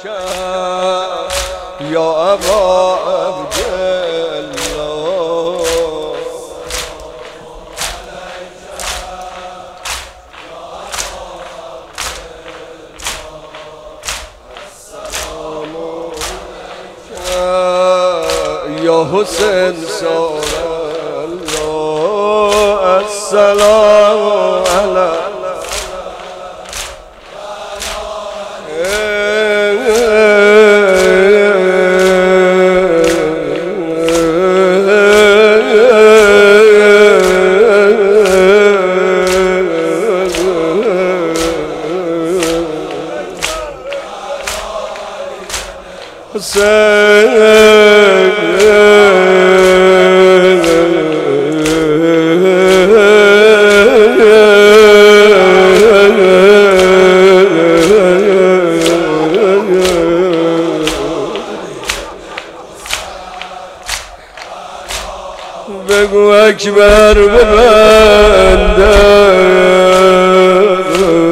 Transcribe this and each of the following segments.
یا ابا عبدالله یا حسین سار الله السلام علیکم بگو اکبر ببندد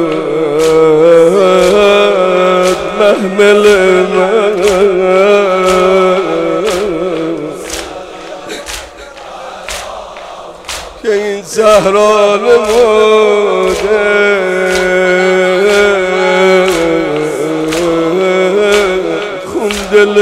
محمل من که این صحرا نموده خون دل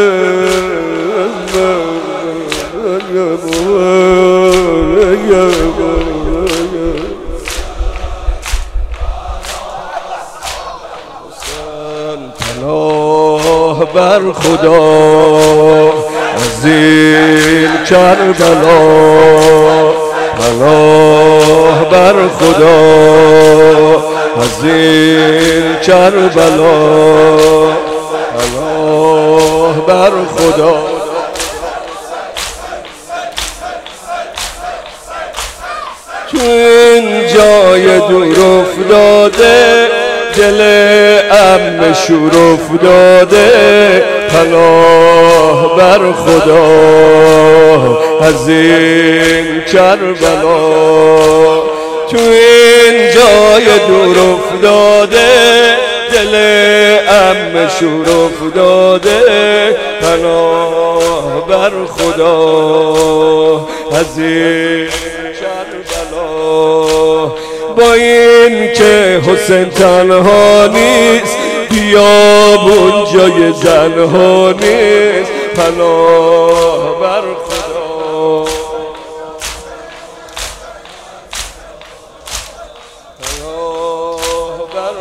پناه بر خدا از این کربلا پناه بر خدا از این کربلا پناه بر خدا تو این جای دور افتاده دل امن شور افتاده پناه بر خدا از این کربلا تو این جای دور افتاده دل امن شور افتاده پناه بر خدا از این با این که حسین تنها نیست بیابون جای زنها نیست پناه بر خدا پناه بر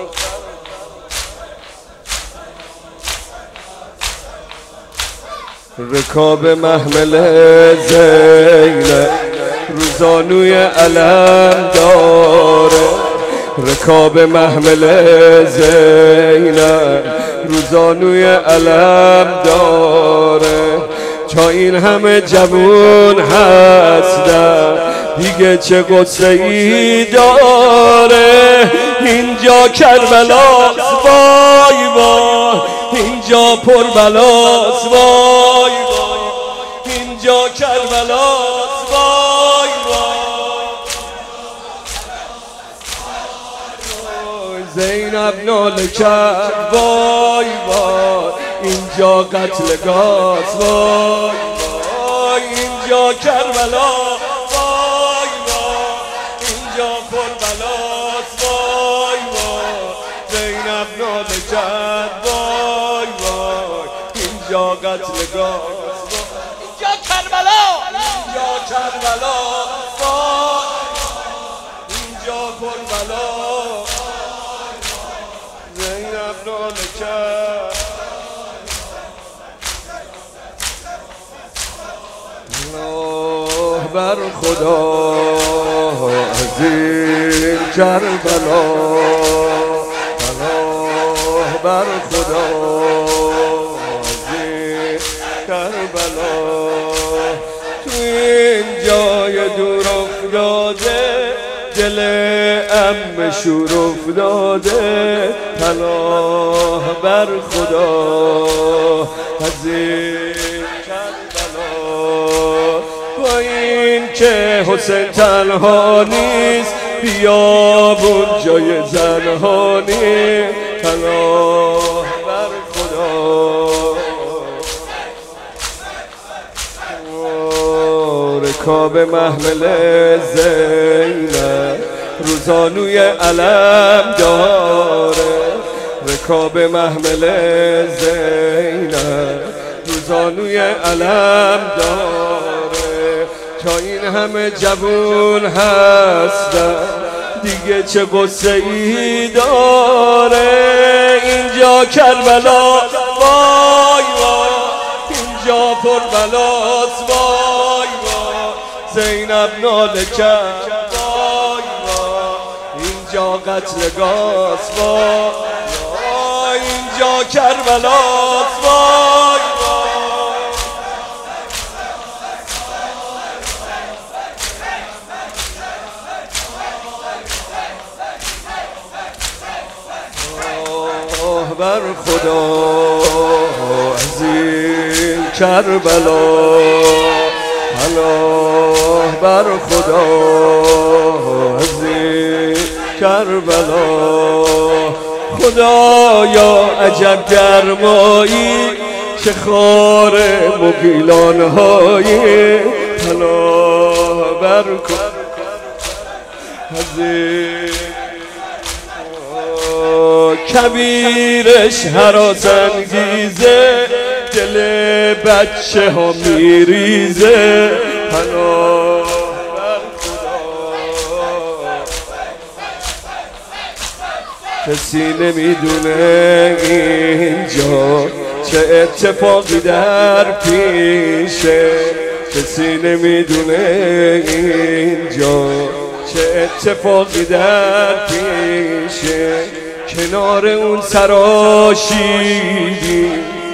خدا رکاب محمل زینب روزانوی علم داره رکاب محمل زینب روزانوی علم داره تا این همه جوون هستن دیگه چه قصه ای داره اینجا کربلاست وای وای اینجا پربلاست وای وای اینجا کربلاست وای وای زینب ناله کرد وای وای اینجا قتلگاست وای وای اینجا کربلا وای وای اینجا کربلاست وای وای زینب ناله کرد وای وای اینجا قتلگاست اینجا کربلا اینجا کربلا اینجا کربلا زینب ناله کرد پناه بر خدا از این کربلا پناه بر خدا از این کربلا تو این جای دور افتاده دل ام شور افتاده پناه بر خدا از این با این که حسین تنها نیست بیابون جای زنها نیست پناه بر خدا رکاب محمل زینب روزانوی علم داره، رکاب محمل زینب روزانوی علم داره. تا این همه جوون هستن دیگه چه قصه ای داره؟ اینجا کربلا وای وای، اینجا کربلاست وای وای، زینب ناله کرد وای وای، اینجا قتلگاست وای وای، اینجا کربلاست وای وای. بر خدا از این کربلا، پناه بر خدا از این کربلا. خدایا عجب گرمایی، چه خار مغیلان‌هایی، پناه بر خدا از این کبیرش هراس انگیزه، دل بچه ها میریزه، پناه بر خدا. کسی نمیدونه اینجا چه اتفاقی در پیشه، کسی نمیدونه اینجا چه اتفاقی در پیشه. کنار اون سراشیدی،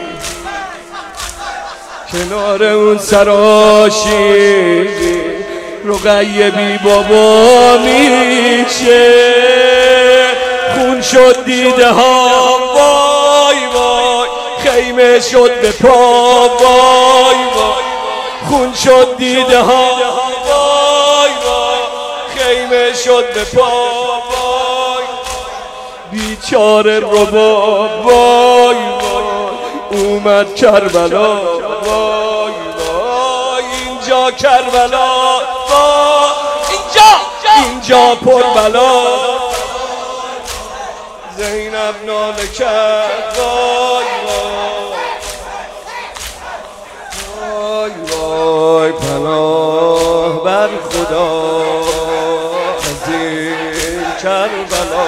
کنار اون سراشیدی، رقیه بی بابا میشه. خون شد دیده ها وای وای، خیمه شد به پا وای وای، خون شد دیده ها وای وای، خیمه شد به پا وای، بیچاره رباب وای وای، اومد کربلا وای وای، اینجا کربلا وای، اینجا پربلا. زینب ناله کرد وای وای وای، پناه بر خدا از این کربلا،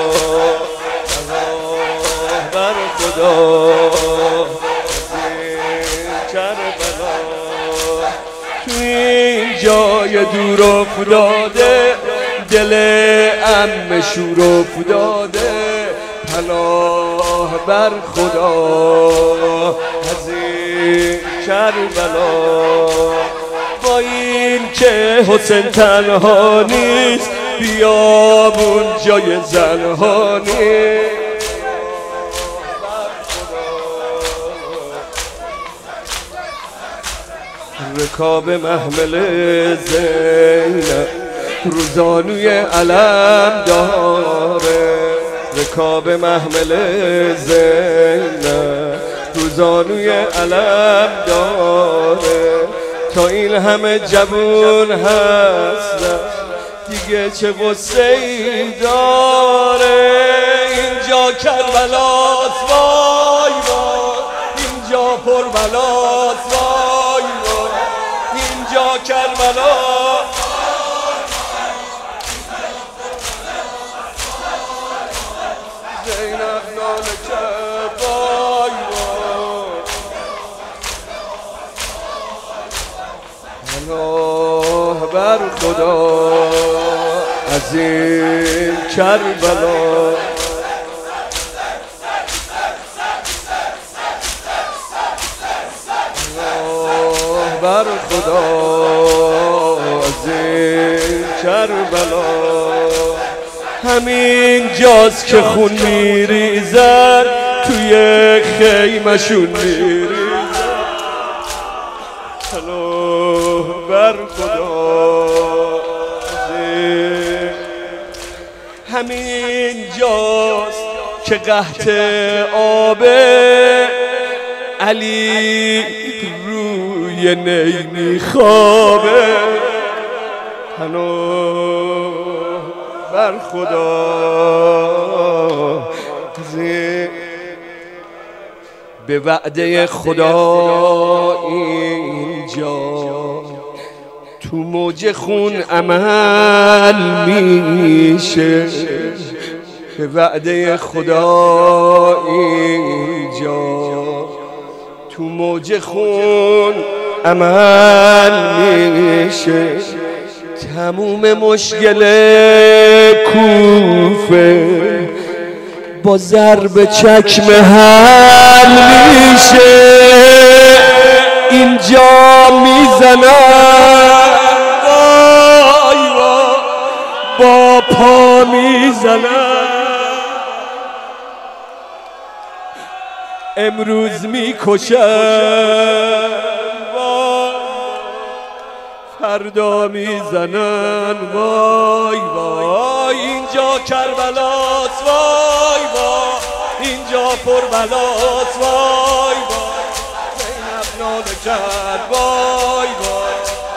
پناه بر خدا از این کربلا. تو این جای دور افتاده دل عم شور افتاده، پناه بر خدا از این کربلا. با این که حسین تنها نیست، بیابون جای زنها نیست، رکاب محمل زینب روزانوی علم داره، رکاب محمل زینب روزانوی علم داره. تا این همه جوون هستن دیگه چه غصه ای داره؟ اینجا کربلاست وای وای، اینجا پربلاست وای وای، اینجا کربلا. زینب ناله کرد وای وای، پناه بر خدا از این کربلا. پناه بر خدا از این کربلا. همین جاست که خون میریزن، توی خیمشون میریزن، پناه بر خدا. همین جاست که قحط آب علی روی نی میخوابه، هنوز بر خدا به وعده خدا اینجا تو موج خون عمل میشه، به وعده خدا اینجا تو موج خون عمل میشه. تموم مشکل کوفه با ضرب چکمه حل میشه. اینجا میزنن وای وای، با پا میزنن، امروز میکشن فردا میزنن. وای وای اینجا کربلاست، وای وای اینجا پربلاست، وای وای زینب ناله کرد، وای وای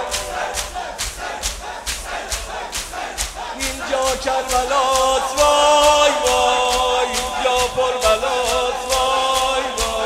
اینجا کربلاست، وای وای اینجا پربلاست، وای وای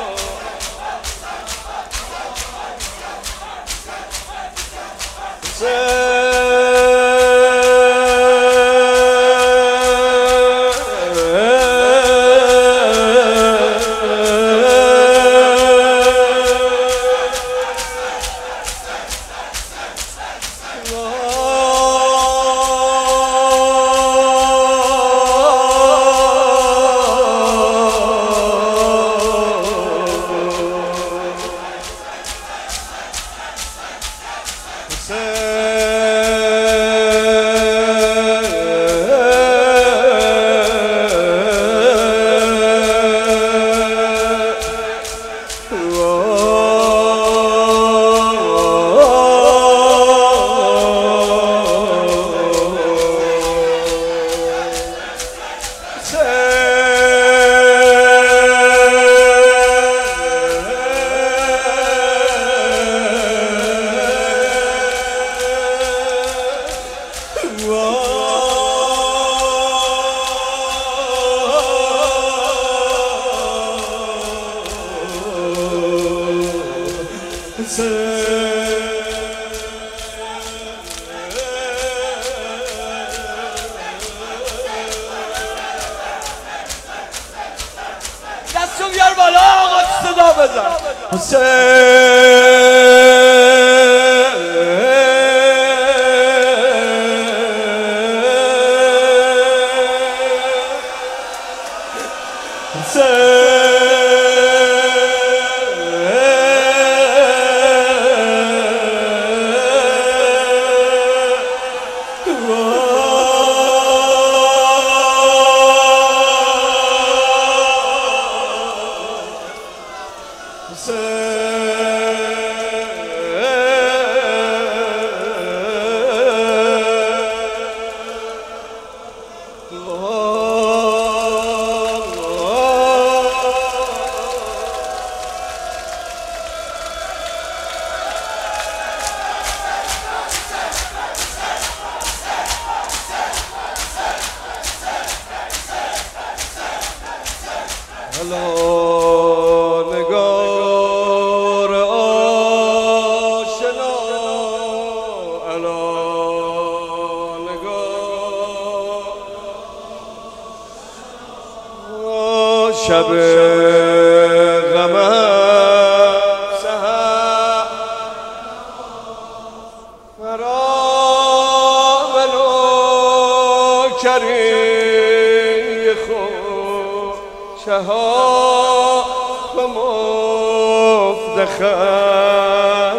دستو بیار بالا آقا، صدا بزن. الا نگار آشنا، الا نگار شب غمم سحر مرا ولو کریم خود شهاب و مفتخر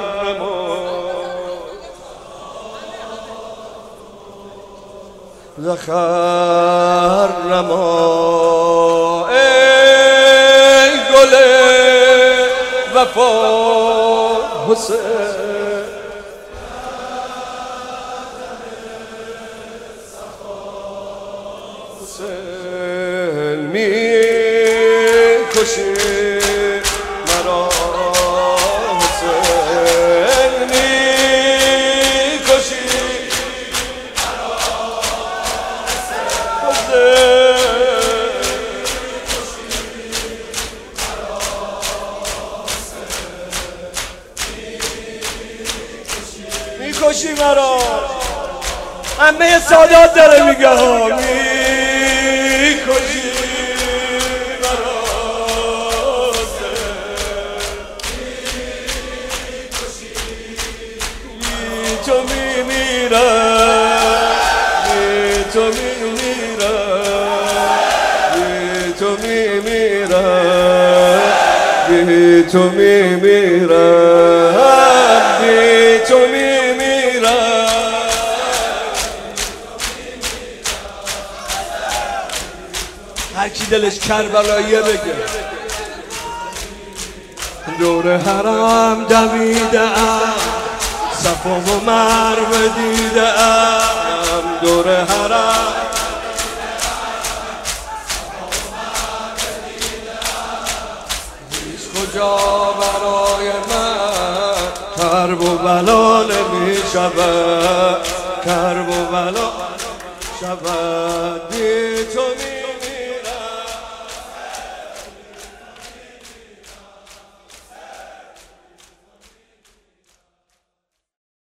زخر نما ای گل وفا حسین، حسین می کشی مرا، حسین می کشی میکشی مرا. همه سادات داره میگه میکشی مرا. تو میمیرم، تو میمیرم، تو میمیرم، تو میمیرم، تو میمیرم. هر کی دلش کربلاییه بگه. دور حرم دویدم، صفا و مروه دیدم. دور حرم هیچ کجا برای من کرب و بلا نمی شود، کرب و بلا شود.